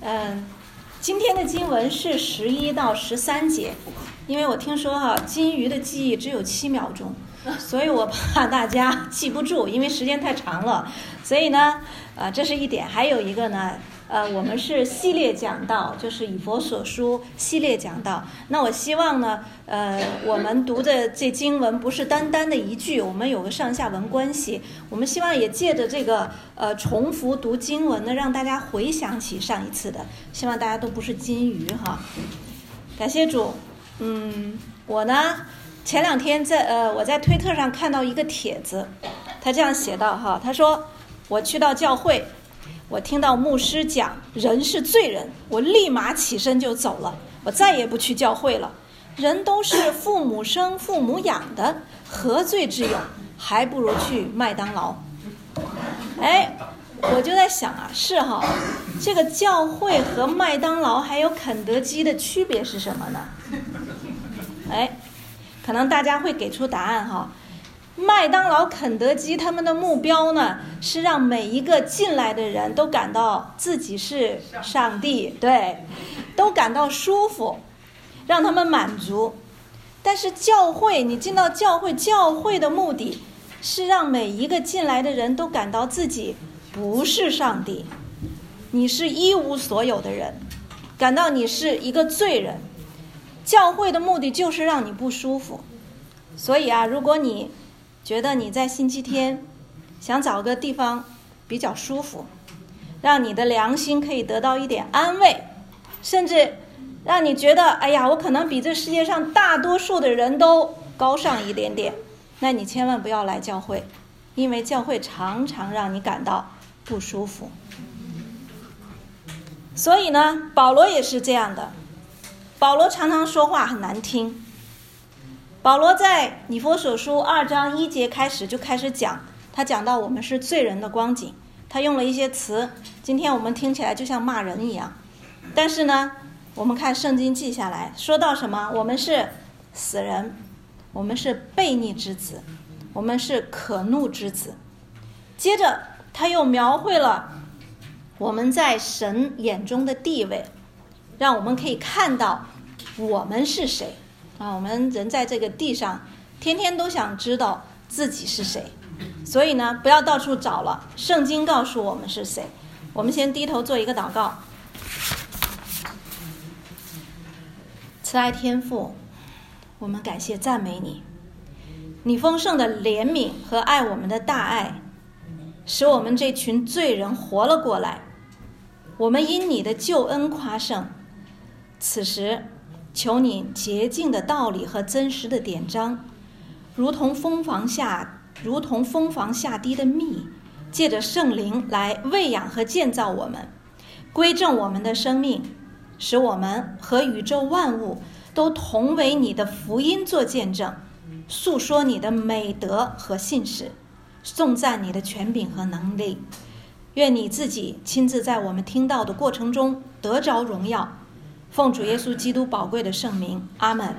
今天的经文是11到13节，因为我听说金鱼的记忆只有7秒钟，所以我怕大家记不住，因为时间太长了。所以呢，这是一点。还有一个呢，我们是系列讲道，就是以弗所书系列讲道。那我希望呢，我们读的这经文不是单单的一句，我们有个上下文关系。我们希望也借着这个重复读经文呢，让大家回想起上一次的。希望大家都不是金鱼哈。感谢主。我呢前2天我在推特上看到一个帖子，他这样写道哈，他说我去到教会，我听到牧师讲人是罪人，我立马起身就走了，我再也不去教会了。人都是父母生父母养的，何罪之有？还不如去麦当劳。我就在想是这个教会和麦当劳还有肯德基的区别是什么呢？可能大家会给出答案麦当劳、肯德基他们的目标呢，是让每一个进来的人都感到自己是上帝，对，都感到舒服，让他们满足。但是教会，你进到教会的目的是让每一个进来的人都感到自己不是上帝，你是一无所有的人，感到你是一个罪人。教会的目的就是让你不舒服。所以如果你觉得你在星期天想找个地方比较舒服，让你的良心可以得到一点安慰，甚至让你觉得我可能比这世界上大多数的人都高尚一点点，那你千万不要来教会，因为教会常常让你感到不舒服。所以呢，保罗也是这样的，保罗常常说话很难听。保罗在以弗所书2章1节开始讲，他讲到我们是罪人的光景，他用了一些词，今天我们听起来就像骂人一样。但是呢，我们看圣经记下来，说到什么？我们是死人，我们是悖逆之子，我们是可怒之子。接着他又描绘了我们在神眼中的地位，让我们可以看到我们是谁我们人在这个地上天天都想知道自己是谁，所以呢，不要到处找了，圣经告诉我们是谁。我们先低头做一个祷告。慈爱天父，我们感谢赞美你，你丰盛的怜悯和爱我们的大爱，使我们这群罪人活了过来。我们因你的救恩夸胜。此时求你洁净的道理和真实的典章，如同蜂房下滴的蜜，借着圣灵来喂养和建造我们，归正我们的生命，使我们和宇宙万物都同为你的福音做见证，诉说你的美德和信实，颂赞你的权柄和能力。愿你自己亲自在我们听到的过程中得着荣耀。奉主耶稣基督宝贵的圣名，阿们。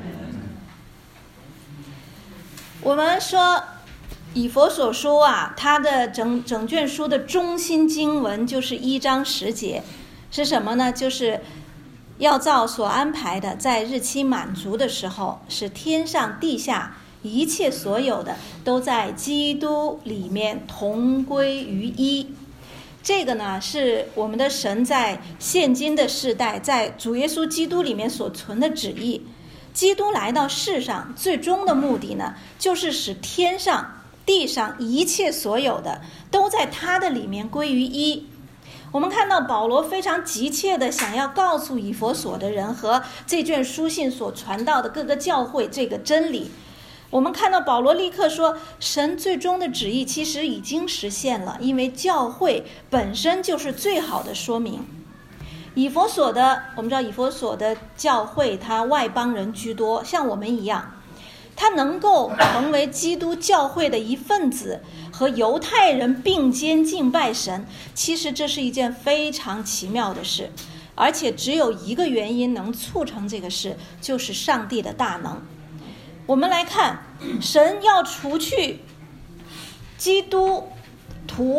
我们说以弗所书它的整卷书的中心经文就是1章10节，是什么呢？就是要照所安排的，在日期满足的时候，使天上地下一切所有的都在基督里面同归于一。这个呢，是我们的神在现今的世代，在主耶稣基督里面所存的旨意。基督来到世上最终的目的呢，就是使天上地上一切所有的都在他的里面归于一。我们看到保罗非常急切的想要告诉以弗所的人和这卷书信所传道的各个教会这个真理。我们看到保罗立刻说，神最终的旨意其实已经实现了，因为教会本身就是最好的说明。我们知道以弗所的教会，它外邦人居多，像我们一样，他能够成为基督教会的一份子，和犹太人并肩敬拜神，其实这是一件非常奇妙的事，而且只有一个原因能促成这个事，就是上帝的大能。我们来看，神要除去基督徒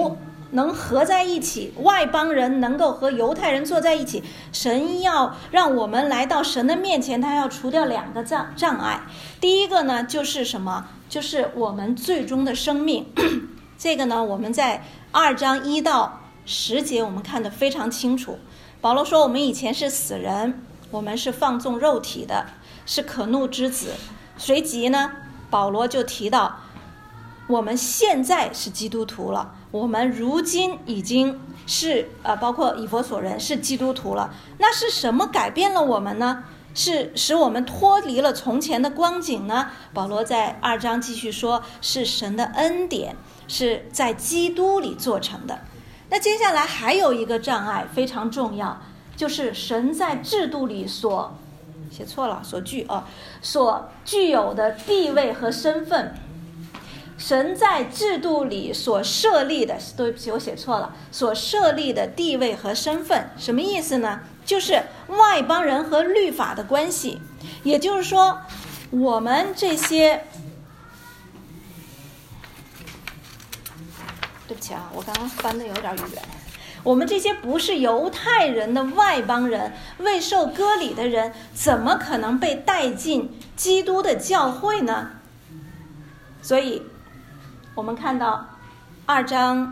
能合在一起，外邦人能够和犹太人坐在一起，神要让我们来到神的面前，他要除掉2个障碍。第一个呢就是什么？就是我们最终的生命。这个呢我们在2章1到10节我们看得非常清楚。保罗说我们以前是死人，我们是放纵肉体的，是可怒之子。随即呢保罗就提到我们现在是基督徒了，我们如今已经是包括以弗所人是基督徒了。那是什么改变了我们呢？是使我们脱离了从前的光景呢？保罗在2章继续说，是神的恩典，是在基督里做成的。那接下来还有一个障碍非常重要，就是神在制度里所具有的地位和身份。神在制度里所设立的，对不起，我写错了，所设立的地位和身份，什么意思呢？就是外邦人和律法的关系。也就是说，我们这些，对不起啊，我刚刚翻的有点远。我们这些不是犹太人的外邦人，未受割礼的人，怎么可能被带进基督的教会呢？所以我们看到2章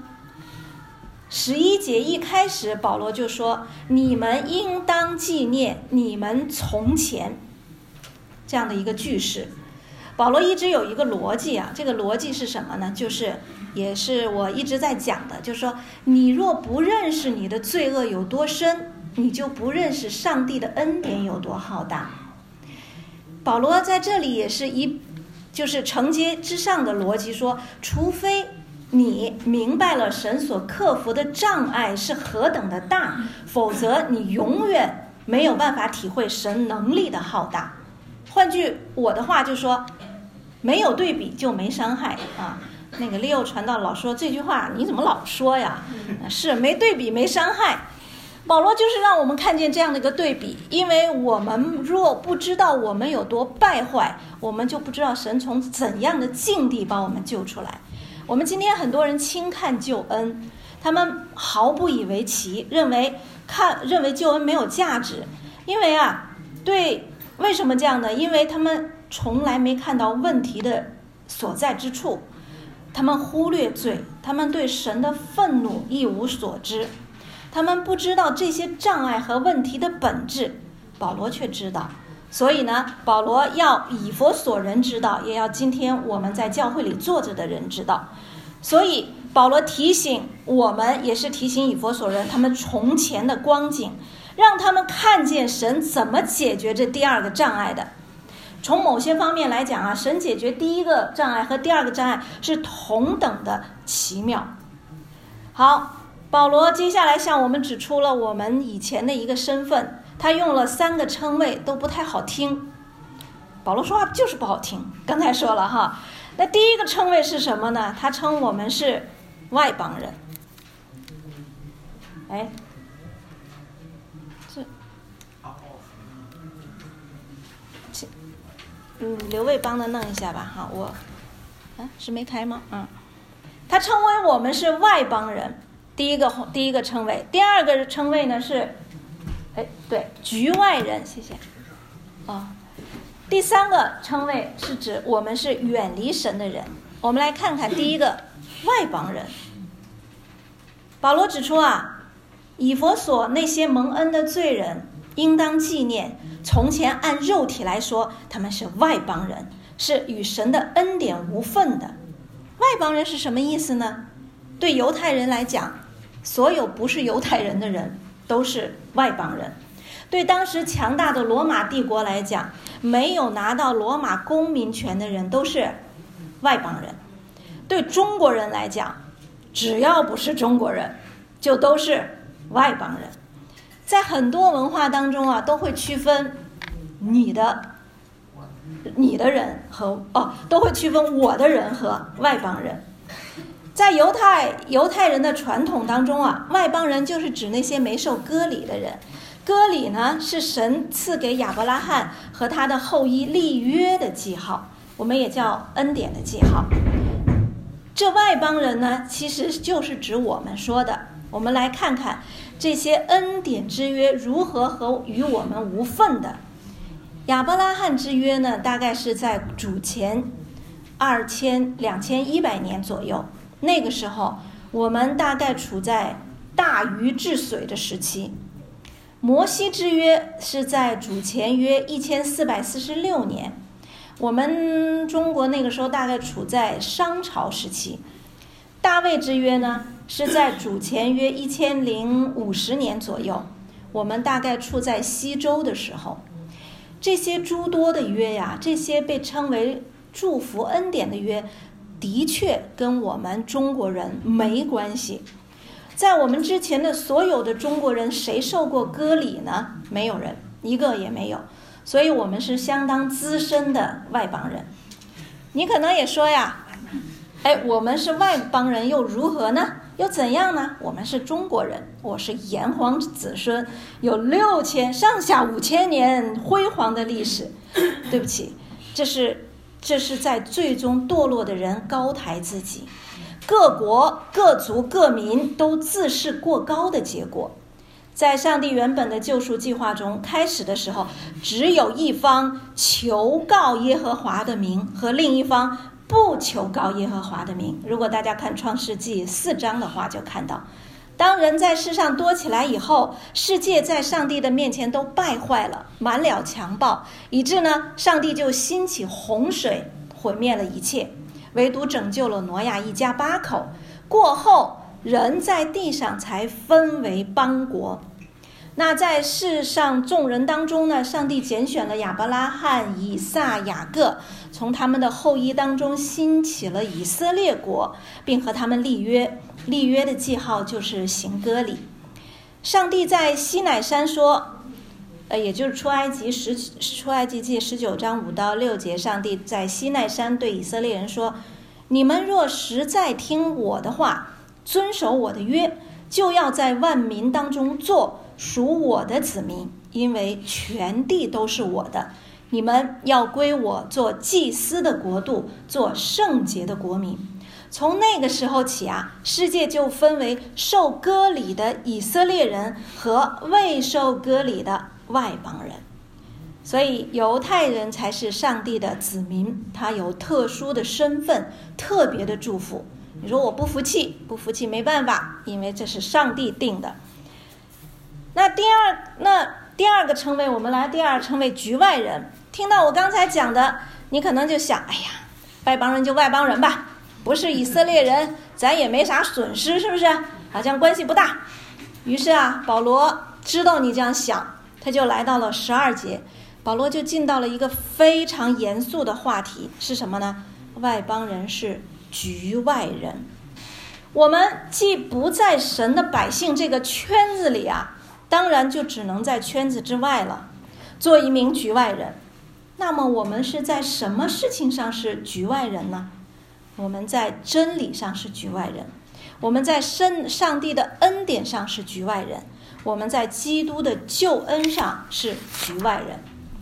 11节一开始，保罗就说，你们应当纪念你们从前，这样的一个句式。保罗一直有一个逻辑啊，这个逻辑是什么呢？就是也是我一直在讲的，就是说你若不认识你的罪恶有多深，你就不认识上帝的恩典有多浩大。保罗在这里也是就是承接之上的逻辑说，除非你明白了神所克服的障碍是何等的大，否则你永远没有办法体会神能力的浩大。换句我的话就说，没有对比就没伤害啊。那个Leo传道老说这句话，你怎么老说呀？是没对比没伤害。保罗就是让我们看见这样的一个对比，因为我们若不知道我们有多败坏，我们就不知道神从怎样的境地把我们救出来。我们今天很多人轻看救恩，他们毫不以为奇，认为救恩没有价值。因为为什么这样呢？因为他们从来没看到问题的所在之处，他们忽略罪，他们对神的愤怒一无所知，他们不知道这些障碍和问题的本质，保罗却知道。所以呢，保罗要以弗所人知道，也要今天我们在教会里坐着的人知道。所以保罗提醒我们，也是提醒以弗所人他们从前的光景，让他们看见神怎么解决这第2个障碍的。从某些方面来讲啊，神解决第1个障碍和第2个障碍是同等的奇妙。好，保罗接下来向我们指出了我们以前的一个身份，他用了3个称谓都不太好听。保罗说话就是不好听，刚才说了哈。那第1个称谓是什么呢？他称我们是外邦人。刘卫帮的弄一下吧哈，是没开吗？他称为我们是外邦人，第一个称谓。第2个称谓呢是局外人，谢谢。第3个称谓是指我们是远离神的人。我们来看看第1个外邦人。保罗指出以弗所那些蒙恩的罪人应当纪念，从前按肉体来说，他们是外邦人，是与神的恩典无分的。外邦人是什么意思呢？对犹太人来讲，所有不是犹太人的人都是外邦人。对当时强大的罗马帝国来讲，没有拿到罗马公民权的人都是外邦人。对中国人来讲，只要不是中国人，就都是外邦人。在很多文化当中都会区分你的人和都会区分我的人和外邦人。在犹太人的传统当中外邦人就是指那些没受割礼的人。割礼呢，是神赐给亚伯拉罕和他的后裔立约的记号，我们也叫恩典的记号。 这外邦人呢，其实就是指我们说的。我们来看看这些恩典之约如何和与我们无分的。亚伯拉罕之约呢，大概是在主前2100年左右，那个时候我们大概处在大禹治水的时期。摩西之约是在主前约1446年，我们中国那个时候大概处在商朝时期。大卫之约呢，是在主前约1050年左右，我们大概处在西周的时候。这些诸多的约呀，这些被称为祝福恩典的约，的确跟我们中国人没关系。在我们之前的所有的中国人，谁受过割礼呢？没有人，一个也没有。所以我们是相当资深的外邦人。你可能也说呀，我们是外邦人又如何呢？又怎样呢？我们是中国人，我是炎黄子孙，有6000上下5000年辉煌的历史。对不起，这是在最终堕落的人高抬自己，各国各族各民都自视过高的结果。在上帝原本的救赎计划中，开始的时候只有一方求告耶和华的名，和另一方不求告耶和华的名。如果大家看创世纪4章的话，就看到当人在世上多起来以后，世界在上帝的面前都败坏了，满了强暴，以致呢，上帝就兴起洪水毁灭了一切，唯独拯救了挪亚一家8口。过后人在地上才分为邦国。那在世上众人当中呢，上帝拣选了亚伯拉罕、以撒、雅各，从他们的后裔当中兴起了以色列国，并和他们立约。立约的记号就是行割礼。上帝在西乃山说，也就是出埃及记19章5到6节，上帝在西乃山对以色列人说，你们若实在听我的话，遵守我的约，就要在万民当中做属我的子民，因为全地都是我的，你们要归我做祭司的国度，做圣洁的国民。从那个时候起啊，世界就分为受割礼的以色列人和未受割礼的外邦人。所以犹太人才是上帝的子民，他有特殊的身份，特别的祝福。你说我不服气没办法，因为这是上帝定的。那第二个称谓，我们来第二称谓局外人。听到我刚才讲的，你可能就想，外邦人就外邦人吧，不是以色列人，咱也没啥损失，是不是？好像关系不大。于是保罗知道你这样想，他就来到了12节，保罗就进到了一个非常严肃的话题，是什么呢？外邦人是局外人。我们既不在神的百姓这个圈子里当然就只能在圈子之外了，做一名局外人。那么我们是在什么事情上是局外人呢？我们在真理上是局外人，我们在上帝的恩典上是局外人，我们在基督的救恩上是局外人。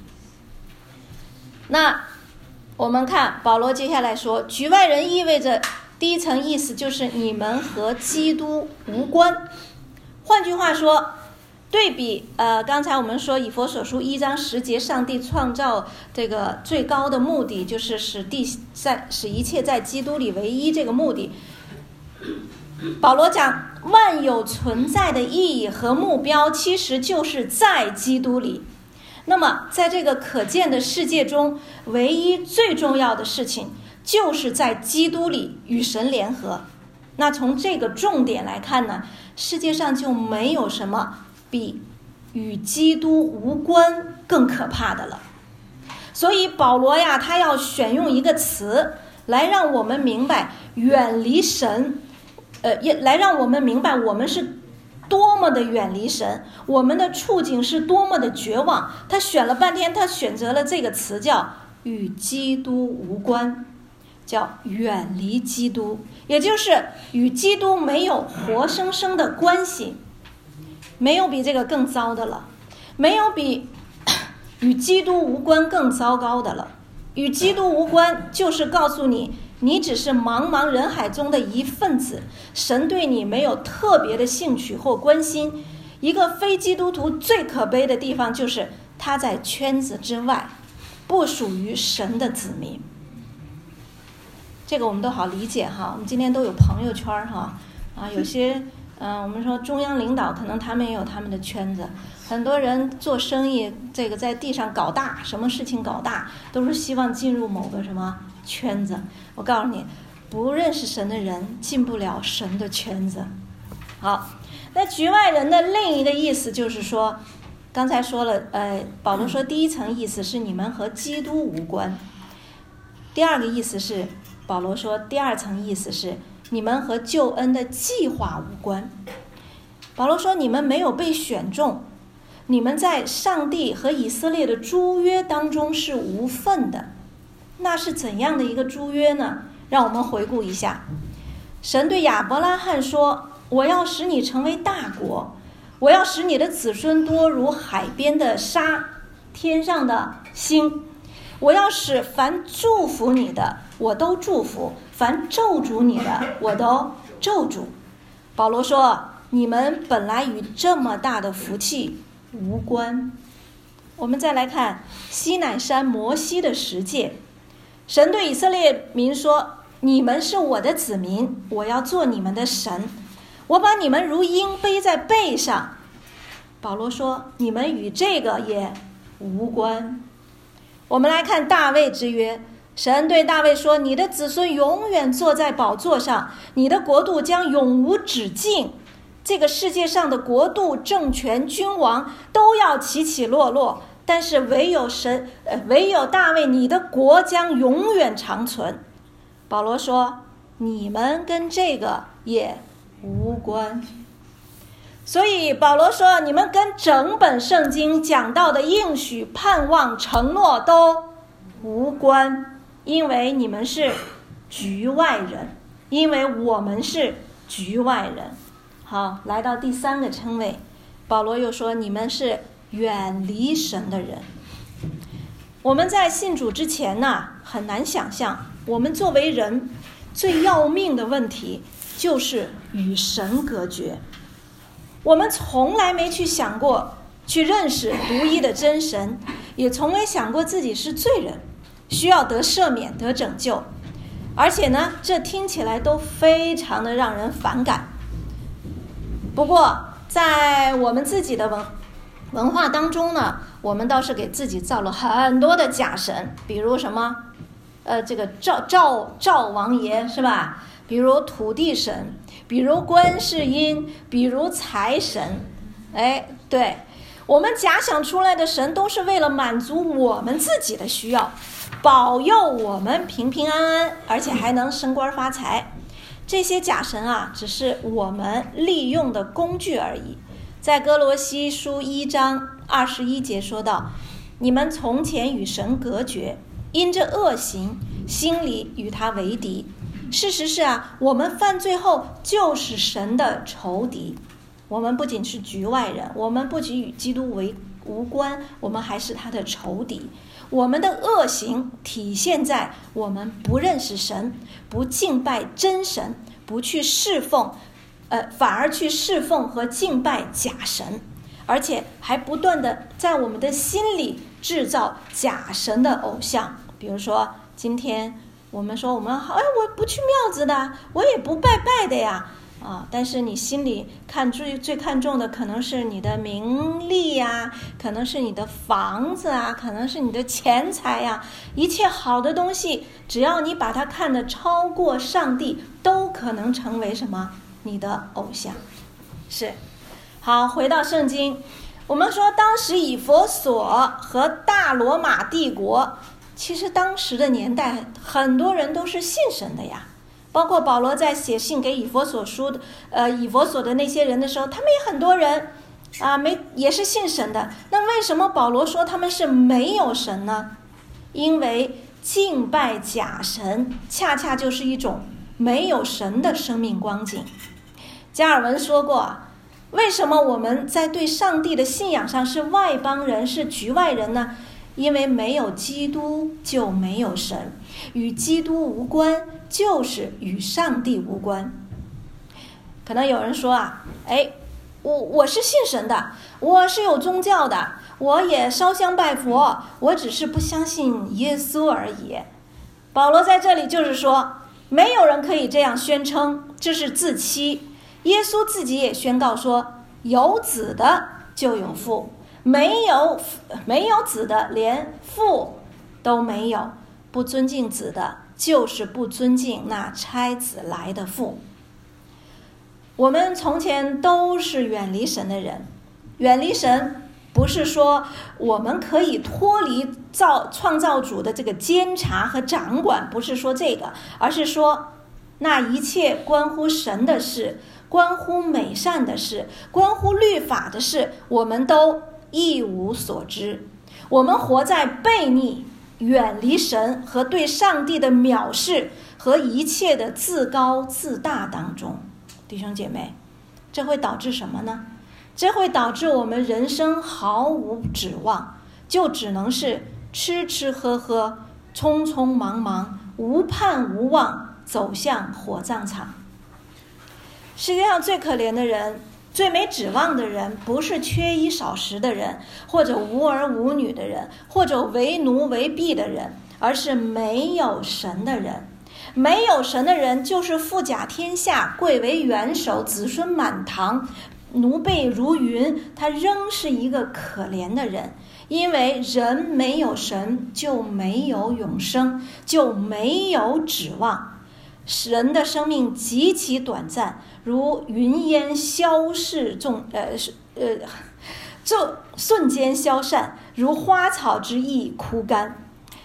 那我们看保罗接下来说，局外人意味着第一层意思就是你们和基督无关。换句话说，对比刚才我们说以弗所书1章10节，上帝创造这个最高的目的就是使一切在基督里为一，这个目的保罗讲万有存在的意义和目标其实就是在基督里。那么在这个可见的世界中，唯一最重要的事情就是在基督里与神联合。那从这个重点来看呢，世界上就没有什么比与基督无关更可怕的了。所以保罗他要选用一个词来让我们明白远离神，也来让我们明白我们是多么的远离神，我们的处境是多么的绝望。他选了半天，他选择了这个词叫与基督无关，叫远离基督，也就是与基督没有活生生的关系。没有比这个更糟的了，没有比与基督无关更糟糕的了。与基督无关就是告诉你你只是茫茫人海中的一份子，神对你没有特别的兴趣或关心。一个非基督徒最可悲的地方就是他在圈子之外，不属于神的子民。这个我们都好理解哈，我们今天都有朋友圈哈，有些我们说中央领导可能他们也有他们的圈子，很多人做生意这个在地上搞大，什么事情搞大都是希望进入某个什么圈子。我告诉你，不认识神的人进不了神的圈子。好，那局外人的另一个意思就是说，刚才说了，保罗说第一层意思是你们和基督无关，第二个意思是保罗说第二层意思是你们和救恩的计划无关。保罗说你们没有被选中，你们在上帝和以色列的诸约当中是无份的。那是怎样的一个诸约呢？让我们回顾一下。神对亚伯拉罕说，我要使你成为大国，我要使你的子孙多如海边的沙，天上的星，我要使凡祝福你的我都祝福，凡咒诅你的我都咒诅。保罗说你们本来与这么大的福气无关。我们再来看西乃山摩西的十诫，神对以色列民说，你们是我的子民，我要做你们的神，我把你们如鹰背在背上。保罗说你们与这个也无关。我们来看大卫之约，神对大卫说，你的子孙永远坐在宝座上，你的国度将永无止境。这个世界上的国度、政权、君王都要起起落落，但是唯有大卫，你的国将永远长存。保罗说你们跟这个也无关。所以保罗说你们跟整本圣经讲到的应许、盼望、承诺都无关，因为你们是局外人，因为我们是局外人。好，来到第三个称谓，保罗又说你们是远离神的人。我们在信主之前呢，很难想象我们作为人最要命的问题就是与神隔绝。我们从来没去想过去认识独一的真神，也从未想过自己是罪人，需要得赦免、得拯救。而且呢，这听起来都非常的让人反感。不过在我们自己的文化当中呢，我们倒是给自己造了很多的假神，比如什么这个赵王爷是吧，比如土地神，比如观世音，比如财神。对，我们假想出来的神都是为了满足我们自己的需要，保佑我们平平安安，而且还能升官发财。这些假神啊，只是我们利用的工具而已。在哥罗西书1章21节说到，你们从前与神隔绝，因着恶行，心里与他为敌。事实是啊，我们犯罪后就是神的仇敌。我们不仅是局外人，我们不仅与基督无关，我们还是他的仇敌。我们的恶行体现在我们不认识神，不敬拜真神，不去侍奉反而去侍奉和敬拜假神，而且还不断的在我们的心里制造假神的偶像。比如说今天我们说我不去庙子的，我也不拜拜的呀但是你心里最看重的可能是你的名利呀，可能是你的房子啊，可能是你的钱财呀，一切好的东西，只要你把它看得超过上帝，都可能成为什么？你的偶像。是。好，回到圣经，我们说当时以弗所和大罗马帝国，其实当时的年代很多人都是信神的呀。包括保罗在写信给以弗所的那些人的时候，他们也很多人也是信神的。那为什么保罗说他们是没有神呢？因为敬拜假神恰恰就是一种没有神的生命光景。加尔文说过，为什么我们在对上帝的信仰上是外邦人，是局外人呢？ 因为没有基督就没有神，与基督无关就是与上帝无关。可能有人说啊，我是信神的，我是有宗教的，我也烧香拜佛，我只是不相信耶稣而已。保罗在这里就是说，没有人可以这样宣称，这是自欺。耶稣自己也宣告说，有子的就有父，没有子的连父都没有。不尊敬子的，就是不尊敬那差子来的父。我们从前都是远离神的人，远离神不是说我们可以脱离创造主的这个监察和掌管，不是说这个，而是说那一切关乎神的事，关乎美善的事，关乎律法的事，我们都一无所知。我们活在悖逆、远离神和对上帝的藐视和一切的自高自大当中。弟兄姐妹，这会导致什么呢？这会导致我们人生毫无指望，就只能是吃吃喝喝，匆匆忙忙，无盼无望，走向火葬场。世界上最可怜的人，最没指望的人，不是缺衣少食的人，或者无儿无女的人，或者为奴为婢的人，而是没有神的人。没有神的人就是富甲天下，贵为元首，子孙满堂，奴婢如云，他仍是一个可怜的人。因为人没有神就没有永生，就没有指望。人的生命极其短暂，如云烟消逝瞬间消散，如花草之意枯干。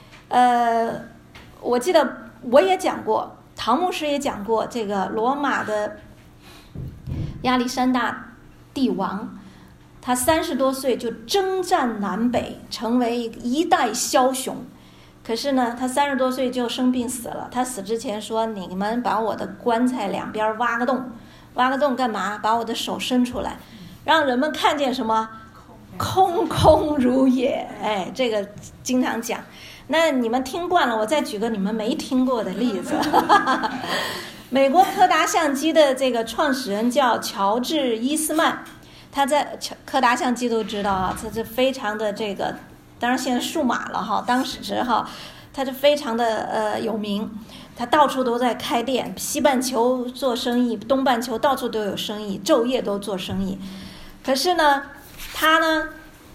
我记得我也讲过，唐牧师也讲过，这个罗马的亚历山大帝王，他30多岁就征战南北，成为一代枭雄。可是呢，他30多岁就生病死了。他死之前说，你们把我的棺材两边挖个洞，挖个洞干嘛？把我的手伸出来，让人们看见什么？空空如也。这个经常讲。那你们听惯了，我再举个你们没听过的例子。美国柯达相机的这个创始人叫乔治·伊斯曼，他在柯达相机都知道啊，他是非常的这个，当然现在数码了哈，当时他是非常的有名，他到处都在开店，西半球做生意，东半球到处都有生意，昼夜都做生意。可是呢，他呢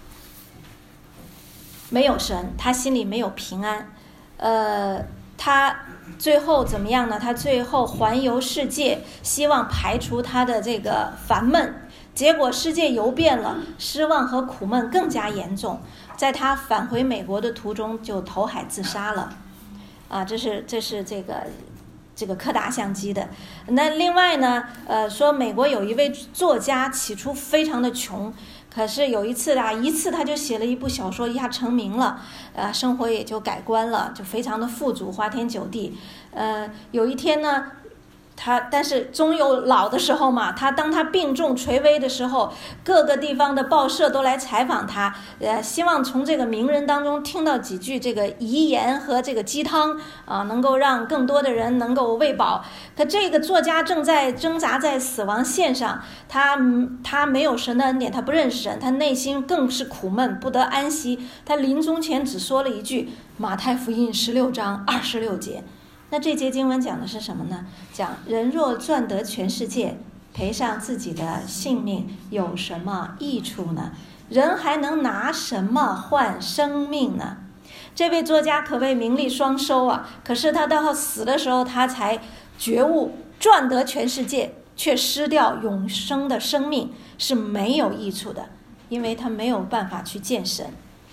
没有神，他心里没有平安。他最后怎么样呢？他最后环游世界，希望排除他的这个烦闷，结果世界游遍了，失望和苦闷更加严重。在他返回美国的途中就投海自杀了。这是这个柯达相机的。那另外呢，说美国有一位作家，起初非常的穷，可是有一次他就写了一部小说，一下成名了，生活也就改观了，就非常的富足，花天酒地。有一天呢，但是终有老的时候嘛，当他病重垂危的时候，各个地方的报社都来采访他，希望从这个名人当中听到几句这个遗言和这个鸡汤能够让更多的人能够喂饱。可这个作家正在挣扎在死亡线上，他没有神的恩典，他不认识神，他内心更是苦闷，不得安息。他临终前只说了一句，马太福音16章26节。那这节经文讲的是什么呢？讲人若赚得全世界，赔上自己的性命，有什么益处呢？人还能拿什么换生命呢？这位作家可谓名利双收啊！可是他到死的时候，他才觉悟，赚得全世界却失掉永生的生命是没有益处的，因为他没有办法去见神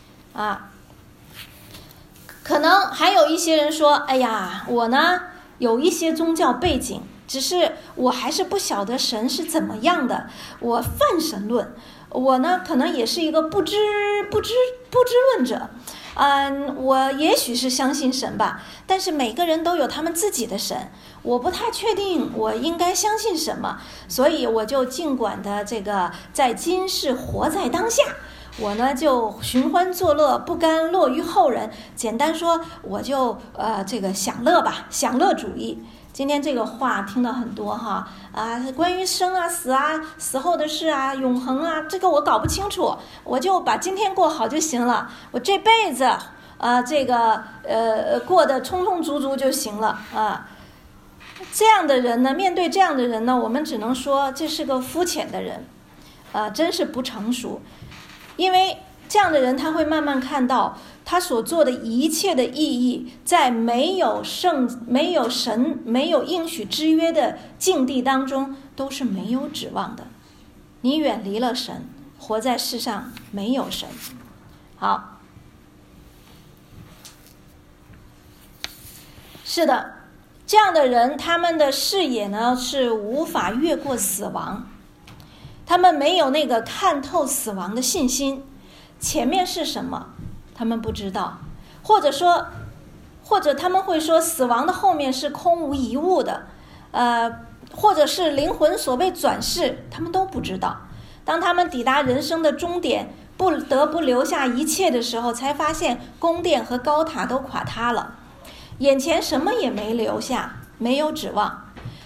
可能还有一些人说，哎呀，我呢有一些宗教背景，只是我还是不晓得神是怎么样的，我泛神论，我呢可能也是一个不知论者。我也许是相信神吧，但是每个人都有他们自己的神，我不太确定我应该相信什么，所以我就尽管的这个在今世活在当下， 我呢就寻欢作乐，不甘落于后人。简单说，我就这个享乐吧，享乐主义。今天这个话听到很多哈关于生啊、死啊、死后的事啊、永恒啊，这个我搞不清楚，我就把今天过好就行了，我这辈子过得充充足足就行了啊。这样的人呢，面对这样的人呢，我们只能说这是个肤浅的人，真是不成熟。因为这样的人他会慢慢看到他所做的一切的意义，在没有神、没有应许之约的境地当中都是没有指望的。你远离了神，活在世上没有神。好，是的，这样的人他们的视野呢是无法越过死亡，他们没有那个看透死亡的信心。前面是什么他们不知道，或者他们会说死亡的后面是空无一物的，或者是灵魂所谓转世，他们都不知道。当他们抵达人生的终点，不得不留下一切的时候，才发现宫殿和高塔都垮塌了，眼前什么也没留下，没有指望，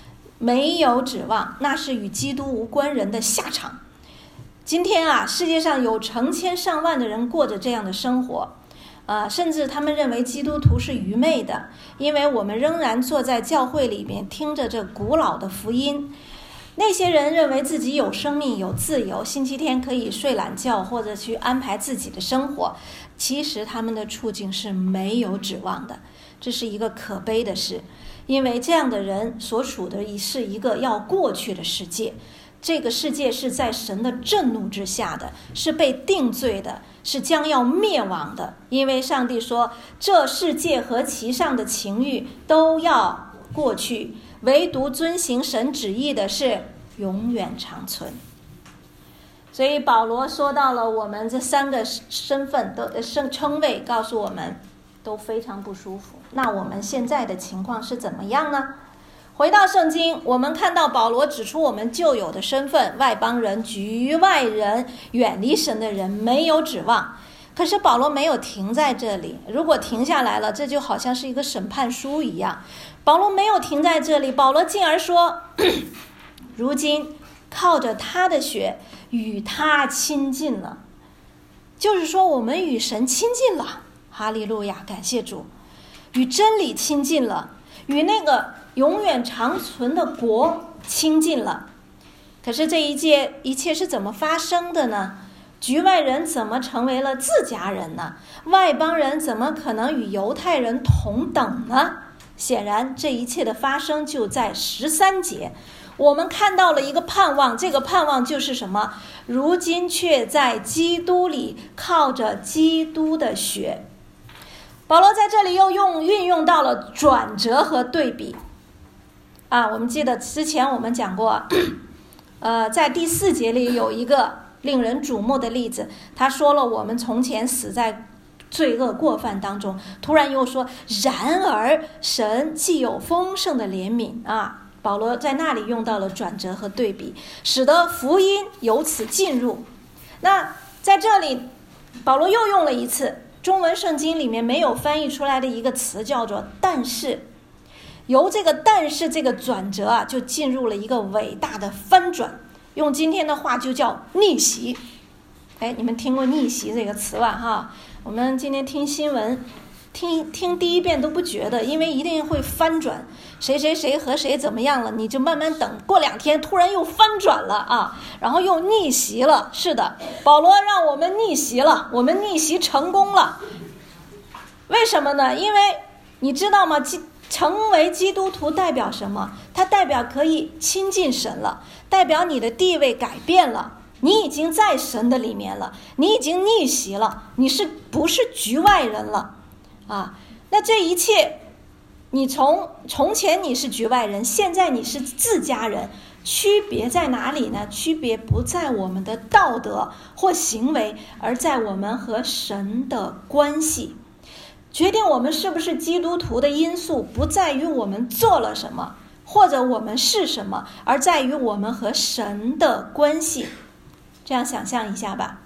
那是与基督无关人的下场。今天世界上有成千上万的人过着这样的生活，甚至他们认为基督徒是愚昧的，因为我们仍然坐在教会里面听着这古老的福音。那些人认为自己有生命有自由，星期天可以睡懒觉或者去安排自己的生活，其实他们的处境是没有指望的，这是一个可悲的事。因为这样的人所处的是一个要过去的世界，这个世界是在神的震怒之下的，是被定罪的，是将要灭亡的。因为上帝说，这世界和其上的情欲都要过去，唯独遵行神旨意的是永远长存。所以保罗说到了我们这三个身份的称谓，告诉我们都非常不舒服。那我们现在的情况是怎么样呢？回到圣经，我们看到保罗指出我们旧有的身份，外邦人、局外人、远离神的人，没有指望。可是保罗没有停在这里，如果停下来了，这就好像是一个审判书一样。保罗没有停在这里，保罗进而说，如今靠着他的血与他亲近了，就是说我们与神亲近了，哈利路亚，感谢主，与真理亲近了，与那个永远长存的国亲近了。可是这一切是怎么发生的呢？局外人怎么成为了自家人呢？外邦人怎么可能与犹太人同等呢？显然这一切的发生就在13节，我们看到了一个盼望，这个盼望就是什么？如今却在基督里，靠着基督的血。保罗在这里又运用到了转折和对比我们记得之前我们讲过在第4节里有一个令人瞩目的例子，他说了我们从前死在罪恶过犯当中，突然又说然而神既有丰盛的怜悯保罗在那里用到了转折和对比，使得福音由此进入。那在这里保罗又用了一次中文圣经里面没有翻译出来的一个词，叫做但是。由这个但是这个转折就进入了一个伟大的翻转，用今天的话就叫逆袭。你们听过逆袭这个词吧我们今天听新闻听第一遍都不觉得，因为一定会翻转，谁谁谁和谁怎么样了，你就慢慢等，过2天突然又翻转了然后又逆袭了。是的，保罗让我们逆袭了，我们逆袭成功了。为什么呢？因为你知道吗？成为基督徒代表什么？它代表可以亲近神了，代表你的地位改变了，你已经在神的里面了，你已经逆袭了，你不是局外人了那这一切，你从前你是局外人，现在你是自家人，区别在哪里呢？区别不在我们的道德或行为，而在我们和神的关系。决定我们是不是基督徒的因素不在于我们做了什么或者我们是什么，而在于我们和神的关系。这样想象一下吧，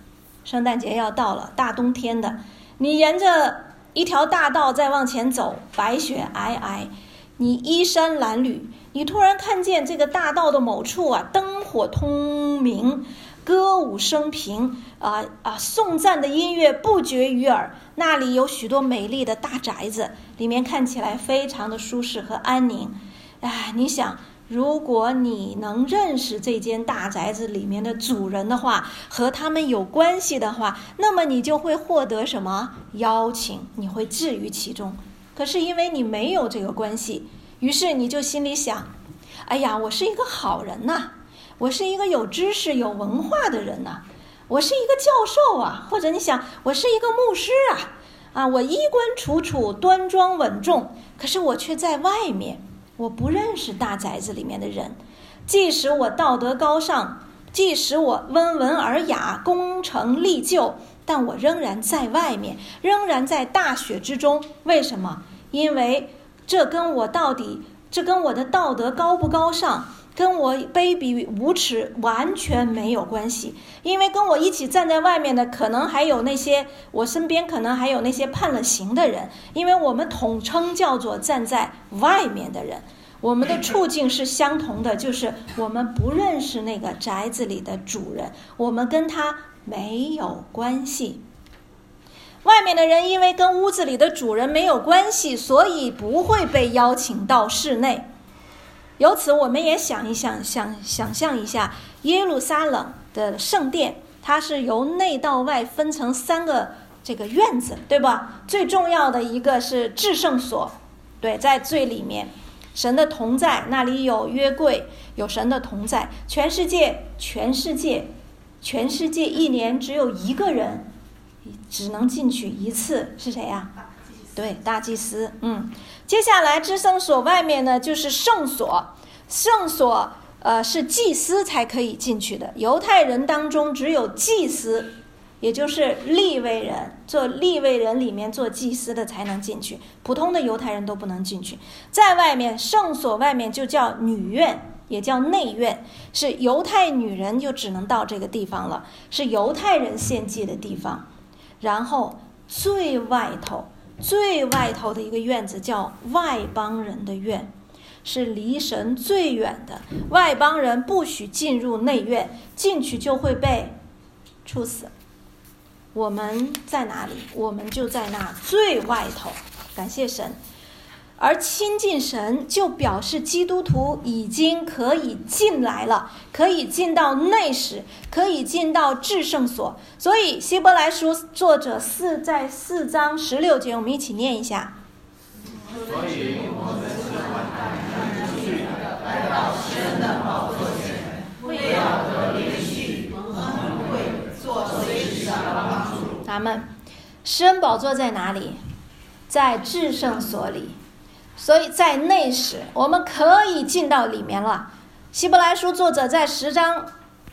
圣诞节要到了，大冬天的，你沿着一条大道再往前走，白雪皑皑，你衣衫褴褛，你突然看见这个大道的某处啊，灯火通明，歌舞升平，颂赞的音乐不绝于耳。那里有许多美丽的大宅子，里面看起来非常的舒适和安宁。你想，如果你能认识这间大宅子里面的主人的话，和他们有关系的话，那么你就会获得什么邀请，你会置于其中。可是因为你没有这个关系，于是你就心里想，我是一个好人呐，我是一个有知识有文化的人呐，我是一个教授啊，或者你想我是一个牧师啊，我衣冠楚楚，端庄稳重，可是我却在外面，我不认识大宅子里面的人。即使我道德高尚，即使我温文尔雅，功成立就，但我仍然在外面，仍然在大雪之中。为什么？因为这跟我的道德高不高尚，跟我卑鄙无耻完全没有关系。因为跟我一起站在外面的，可能还有那些我身边可能还有那些判了刑的人，因为我们统称叫做站在外面的人。我们的处境是相同的，就是我们不认识那个宅子里的主人，我们跟他没有关系。外面的人因为跟屋子里的主人没有关系，所以不会被邀请到室内。由此我们也想象一下耶路撒冷的圣殿，它是由内到外分成3个这个院子，对吧？最重要的一个是至圣所，对，在最里面，神的同在，那里有约柜，有神的同在。全世界一年只有一个人只能进去一次，是谁呀？对，大祭司。接下来至圣所外面呢，就是圣所。圣所是祭司才可以进去的，犹太人当中只有祭司，也就是利未人，做利未人里面做祭司的才能进去，普通的犹太人都不能进去。在外面，圣所外面就叫女院，也叫内院，是犹太女人就只能到这个地方了，是犹太人献祭的地方。然后最外头的一个院子叫外邦人的院，是离神最远的，外邦人不许进入内院，进去就会被处死。我们在哪里？我们就在那最外头，感谢神。而亲近神就表示基督徒已经可以进来了，可以进到内室，可以进到至圣所。所以希伯来书作者在4章16节，我们一起念一下。所以我们是万般去的，来到神的宝座前，为要得连续恩惠，做随时的帮助。咱们施恩宝座在哪里？在至圣所里。所以在内室我们可以进到里面了。希伯来书作者在10章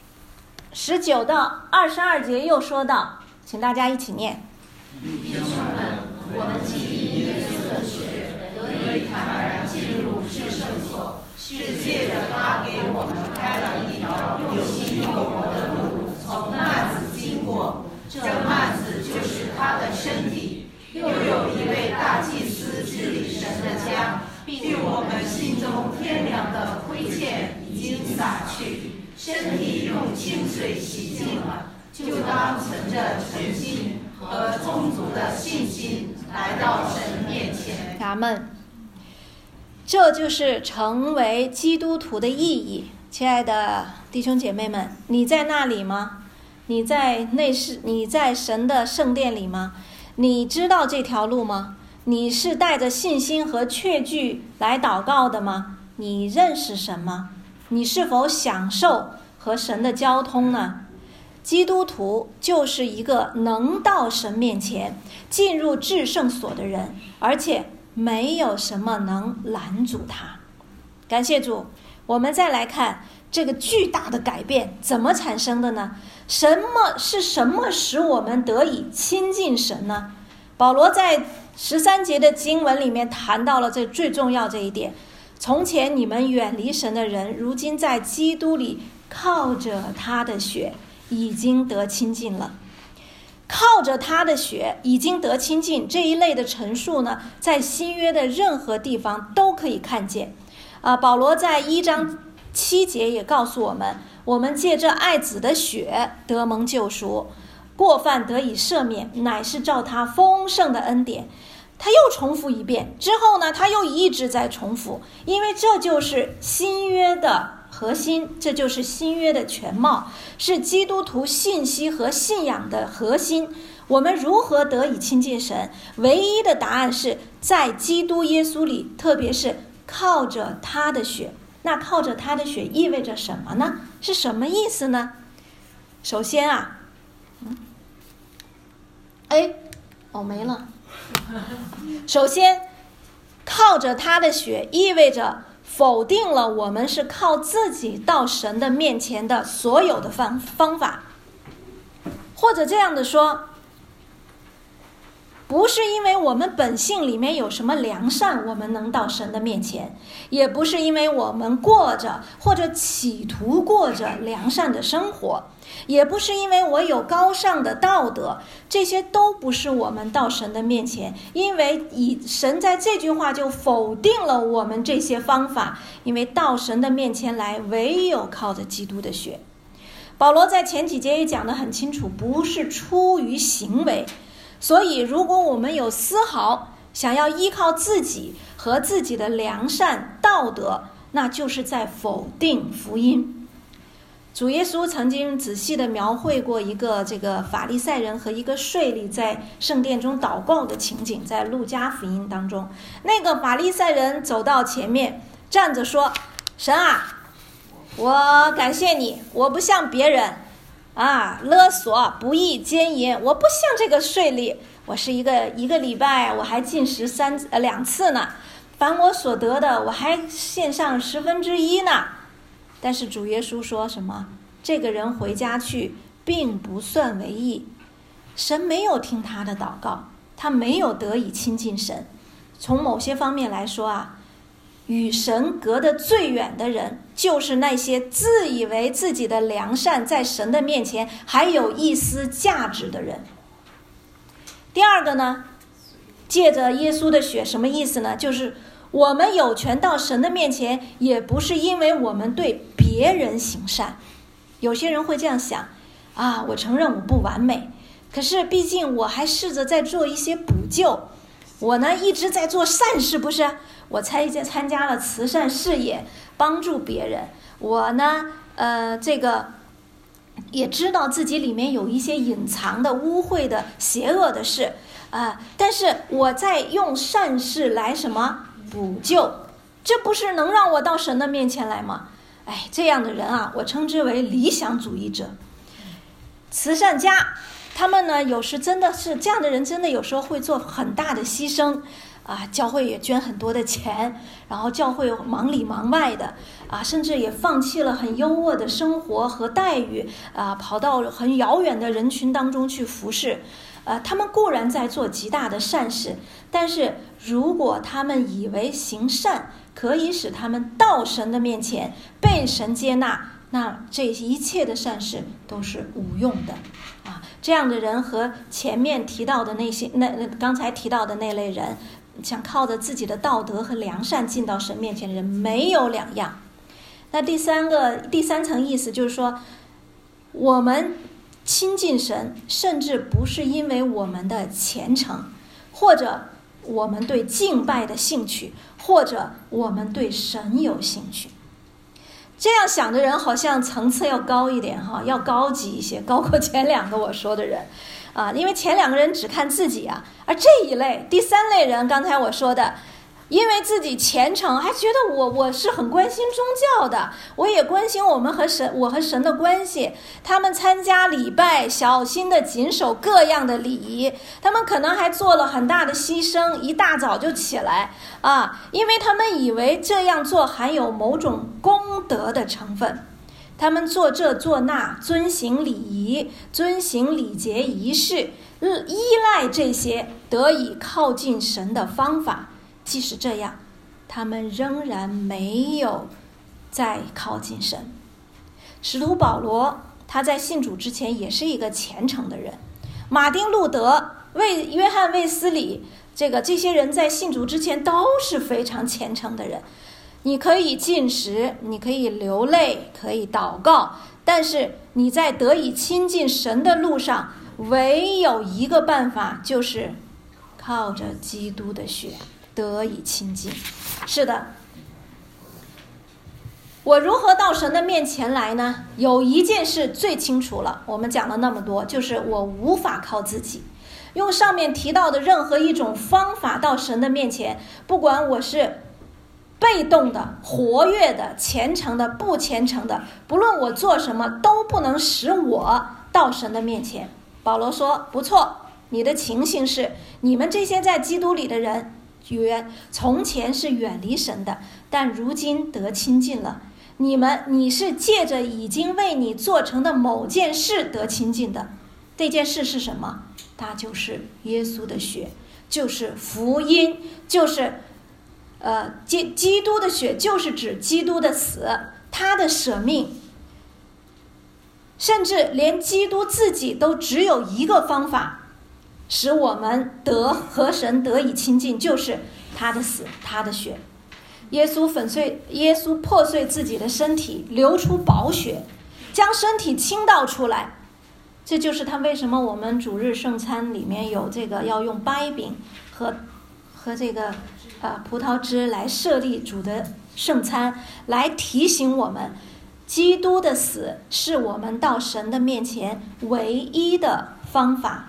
19到22节又说到，请大家一起念。弟兄们，我们既因耶稣的血得以坦然进入至圣所，是借着他给我们开了一条又新又活的路，从幔子经过。这幔子就是他的身体。又有一位大祭司治理神的家，并我们心中天良的亏欠已经洒去，身体用清水洗净了，就当存着诚心和充足的信心来到神面前。阿们。这就是成为基督徒的意义。亲爱的弟兄姐妹们，你在那里吗？你在内室，你在神的圣殿里吗？你知道这条路吗？你是带着信心和确据来祷告的吗？你认识神吗？你是否享受和神的交通呢？基督徒就是一个能到神面前进入至圣所的人，而且没有什么能拦阻他。感谢主。我们再来看这个巨大的改变怎么产生的呢？什么使我们得以亲近神呢？保罗在13节的经文里面谈到了这最重要这一点。从前你们远离神的人，如今在基督里靠着他的血已经得亲近了。 靠着他的血已经得亲近，这一类的陈述呢，在新约的任何地方都可以看见。保罗在1章7节也告诉我们，我们借着爱子的血得蒙救赎，过犯得以赦免，乃是照他丰盛的恩典。他又重复一遍之后呢，他又一直在重复，因为这就是新约的核心，这就是新约的全貌，是基督徒信息和信仰的核心。我们如何得以亲近神？唯一的答案是在基督耶稣里，特别是靠着他的血。那靠着他的血意味着什么呢？是什么意思呢？首先没了。首先，靠着他的血意味着否定了我们是靠自己到神的面前的所有的方法，或者这样的说，不是因为我们本性里面有什么良善我们能到神的面前，也不是因为我们过着或者企图过着良善的生活，也不是因为我有高尚的道德，这些都不是我们到神的面前。因为神在这句话就否定了我们这些方法，因为到神的面前来唯有靠着基督的血。保罗在前几节也讲得很清楚，不是出于行为。所以如果我们有丝毫想要依靠自己和自己的良善道德，那就是在否定福音。主耶稣曾经仔细地描绘过一个这个法利赛人和一个税吏在圣殿中祷告的情景，在路加福音当中。那个法利赛人走到前面站着说，神啊，我感谢你，我不像别人勒索不义奸淫，我不像这个税吏，我是一个礼拜我还禁食2次呢，凡我所得的我还献上1/10呢。但是主耶稣说什么？这个人回家去并不算为义，神没有听他的祷告，他没有得以亲近神。从某些方面来说与神隔得最远的人，就是那些自以为自己的良善在神的面前还有一丝价值的人。第二个呢，借着耶稣的血，什么意思呢？就是我们有权到神的面前，也不是因为我们对别人行善。有些人会这样想我承认我不完美，可是毕竟我还试着在做一些补救，我呢一直在做善事，不是？我参加了慈善事业，帮助别人。我呢也知道自己里面有一些隐藏的污秽的邪恶的事但是我在用善事来什么补救，这不是能让我到神的面前来吗？这样的人我称之为理想主义者。慈善家他们呢，有时真的是这样的人，真的有时候会做很大的牺牲教会也捐很多的钱，然后教会忙里忙外的甚至也放弃了很优渥的生活和待遇跑到很遥远的人群当中去服侍。他们固然在做极大的善事，但是如果他们以为行善可以使他们到神的面前被神接纳，那这一切的善事都是无用的这样的人和前面提到的刚才提到的那类人，想靠着自己的道德和良善进到神面前的人没有两样。那第三层意思就是说，我们亲近神甚至不是因为我们的虔诚，或者我们对敬拜的兴趣，或者我们对神有兴趣。这样想的人好像层次要高一点要高级一些，高过前两个我说的人因为前两个人只看自己而这一类第三类人，刚才我说的，因为自己虔诚，还觉得我是很关心宗教的，我也关心我和神的关系。他们参加礼拜，小心的谨守各样的礼仪，他们可能还做了很大的牺牲，一大早就起来因为他们以为这样做含有某种功德的成分。他们做这做那，遵行礼仪，遵行礼节仪式，依赖这些得以靠近神的方法。即使这样，他们仍然没有再靠近神。使徒保罗他在信主之前也是一个虔诚的人马丁路德、约翰卫斯理，这些人在信主之前都是非常虔诚的人。你可以禁食，你可以流泪，可以祷告，但是你在得以亲近神的路上，唯有一个办法，就是靠着基督的血得以亲近。是的，我如何到神的面前来呢？有一件事最清楚了，我们讲了那么多，就是我无法靠自己用上面提到的任何一种方法到神的面前，不管我是被动的、活跃的、虔诚的、不虔诚的，不论我做什么，都不能使我到神的面前。保罗说，不错，你的情形是，你们这些在基督里的人，从前是远离神的，但如今得亲近了。你是借着已经为你做成的某件事得亲近的。这件事是什么？它就是耶稣的血，就是福音，就是基督的血，就是指基督的死，他的舍命。甚至连基督自己都只有一个方法使我们和神得以亲近，就是他的死，他的血。耶稣破碎自己的身体，流出宝血，将身体倾倒出来。这就是他为什么我们主日圣餐里面有这个要用掰饼和这个葡萄汁来设立主的圣餐，来提醒我们，基督的死是我们到神的面前唯一的方法。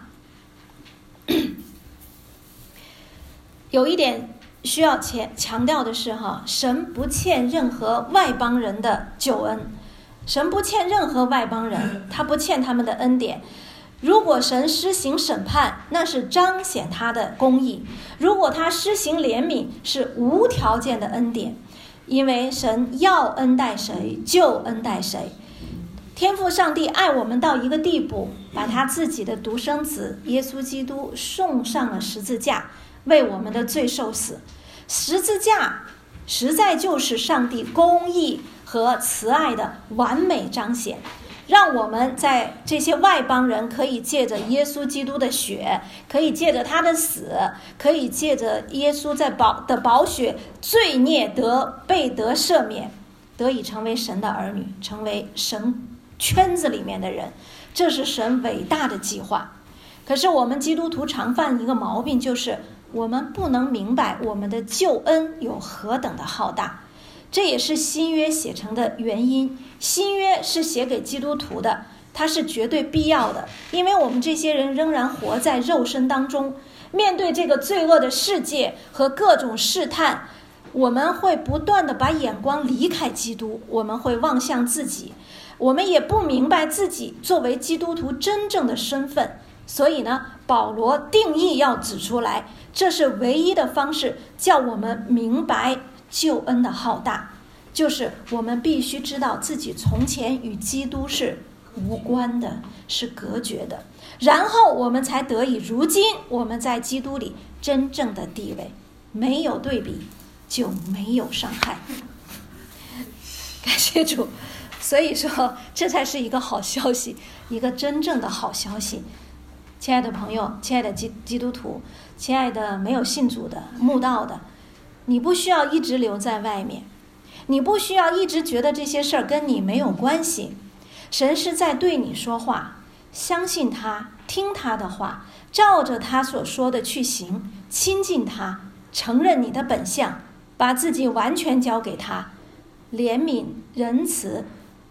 有一点需要强调的是神不欠任何外邦人的救恩，神不欠任何外邦人，他不欠他们的恩典。如果神施行审判，那是彰显他的公义；如果他施行怜悯，是无条件的恩典。因为神要恩待谁就恩待谁。天父上帝爱我们到一个地步，把他自己的独生子耶稣基督送上了十字架，为我们的罪受死。十字架实在就是上帝公义和慈爱的完美彰显，让我们在这些外邦人可以借着耶稣基督的血，可以借着他的死，可以借着耶稣的宝血，罪孽被赦免，得以成为神的儿女，成为神圈子里面的人。这是神伟大的计划。可是我们基督徒常犯一个毛病，就是我们不能明白我们的救恩有何等的浩大。这也是新约写成的原因。新约是写给基督徒的，它是绝对必要的，因为我们这些人仍然活在肉身当中，面对这个罪恶的世界和各种试探，我们会不断的把眼光离开基督，我们会望向自己，我们也不明白自己作为基督徒真正的身份。所以呢，保罗定义要指出来，这是唯一的方式，叫我们明白救恩的浩大，就是我们必须知道自己从前与基督是无关的，是隔绝的，然后我们才得以如今我们在基督里真正的地位。没有对比就没有伤害。感谢主。所以说这才是一个好消息，一个真正的好消息。亲爱的朋友，亲爱的基督徒，亲爱的没有信主的慕道的，你不需要一直留在外面，你不需要一直觉得这些事儿跟你没有关系。神是在对你说话，相信他，听他的话，照着他所说的去行，亲近他，承认你的本相，把自己完全交给他。怜悯仁慈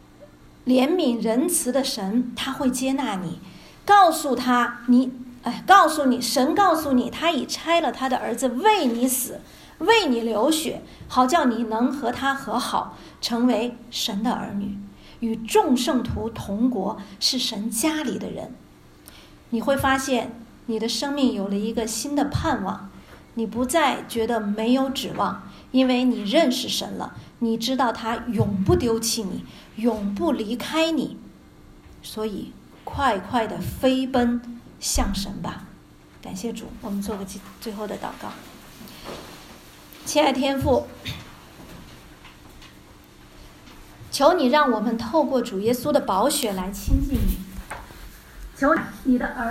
的神，他会接纳你，告诉你，神告诉你，他已差了他的儿子为你死，为你流血，好叫你能和他和好，成为神的儿女，与众圣徒同国，是神家里的人。你会发现你的生命有了一个新的盼望，你不再觉得没有指望，因为你认识神了，你知道他永不丢弃你，永不离开你。所以快快的飞奔向神吧。感谢主。我们做个最后的祷告。亲爱的天父，求你让我们透过主耶稣的宝血来亲近你，求你的儿